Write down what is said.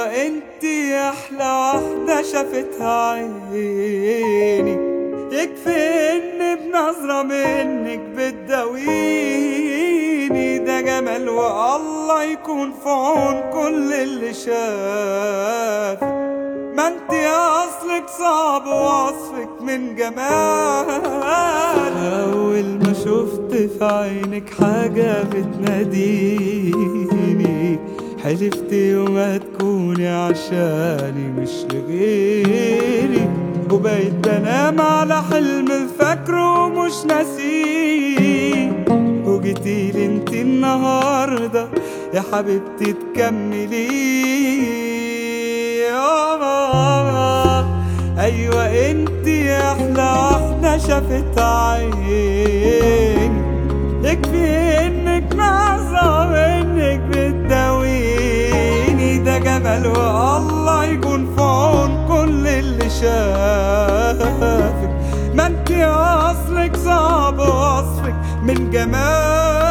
ايوه انتي احلى واحدة شافتها عيني، يكفي ان بنظرة منك بتداويني. ده جمال والله يكون في عون كل اللي شافك، ما انتي اصلك صعب وصفك من جمال. اول ما شفت في عينك حاجة بتناديني، حلفت يوم هتكوني عشاني مش لغيري، وبقيت بنام على حلم فاكره ومش ناسيه. وجيتيلي انتي النهارده يا حبيبتي تكملي. ايوه انتي احلى واحدة شافتها عيني، يكفي انك نظرة منك بتداويني. ده جمال والله يكون في عون كل اللي شافك، ما انتي اصلك صعب وصفك من جمال.